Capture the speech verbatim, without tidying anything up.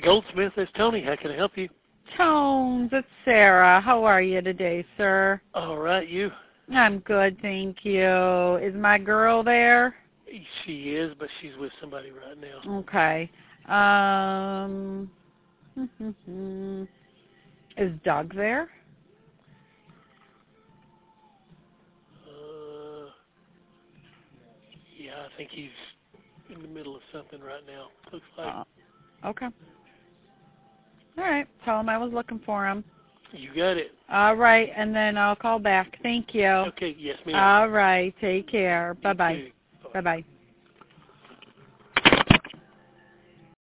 Goldsmith, it's Tony. How can I help you? Tones, it's Sarah. How are you today, sir? All right, you? I'm good, thank you. Is my girl there? She is, but she's with somebody right now. Okay. Um, is Doug there? Uh, yeah, I think he's in the middle of something right now. Looks like. Uh, okay. All right. Tell him I was looking for him. You got it. All right, and then I'll call back. Thank you. Okay, yes, ma'am. All right. Take care. Bye-bye. Bye-bye.